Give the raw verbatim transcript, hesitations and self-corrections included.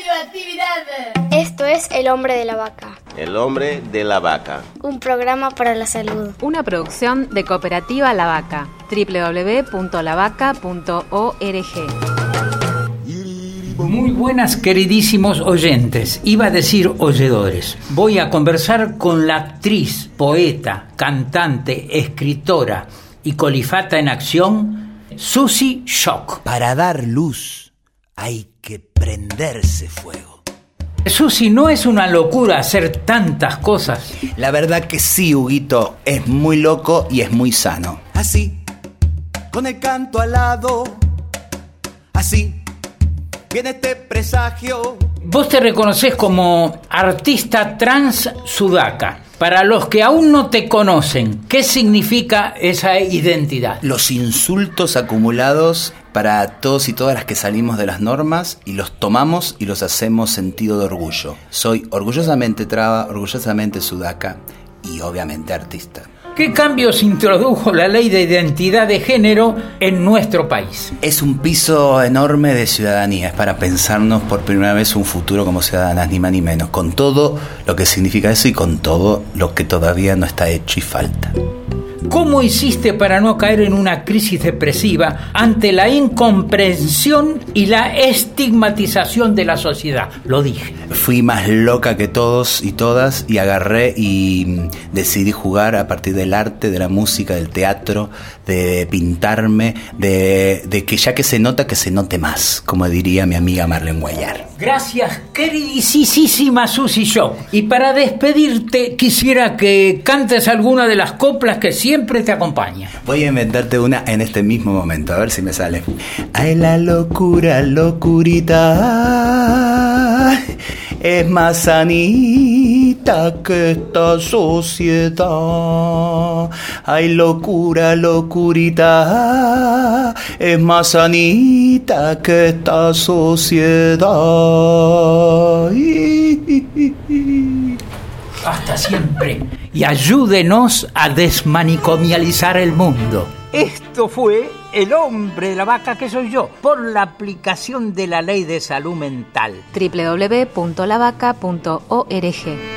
radioactividad. Esto es El Hombre de la Vaca. El Hombre de la Vaca. Un programa para la salud. Una producción de Cooperativa La Vaca. doble u doble u doble u punto la vaca punto org. Muy buenas, queridísimos oyentes, iba a decir oyedores. Voy a conversar con la actriz, poeta, cantante, escritora y colifata en acción, Susy Shock. Para dar luz hay que prenderse fuego. Susy, ¿no es una locura hacer tantas cosas? La verdad que sí, Huguito, es muy loco y es muy sano. Así, con el canto al lado, así viene este presagio. Vos te reconoces como artista trans sudaca. Para los que aún no te conocen, ¿qué significa esa identidad? Los insultos acumulados para todos y todas las que salimos de las normas y los tomamos y los hacemos sentido de orgullo. Soy orgullosamente traba, orgullosamente sudaca y obviamente artista. ¿Qué cambios introdujo la ley de identidad de género en nuestro país? Es un piso enorme de ciudadanía, es para pensarnos por primera vez un futuro como ciudadanas, ni más ni menos, con todo lo que significa eso y con todo lo que todavía no está hecho y falta. ¿Cómo hiciste para no caer en una crisis depresiva ante la incomprensión y la estigmatización de la sociedad? Lo dije. Fui más loca que todos y todas y agarré y decidí jugar a partir del arte, de la música, del teatro, de pintarme, de, de que ya que se nota, que se note más, como diría mi amiga Marlene Guayar. Gracias, queridísima Susy Shock. Y para despedirte, quisiera que cantes alguna de las coplas que siempre te acompañan. Voy a inventarte una en este mismo momento, a ver si me sale. Ay, la locura, locurita, es más sanita que esta sociedad. Ay, locura, locurita, es más sanita que esta sociedad. Hasta siempre. Y ayúdenos a desmanicomializar el mundo. Esto fue El Hombre de la Vaca, que soy yo, por la aplicación de la Ley de Salud Mental. doble u doble u doble u punto la vaca punto org.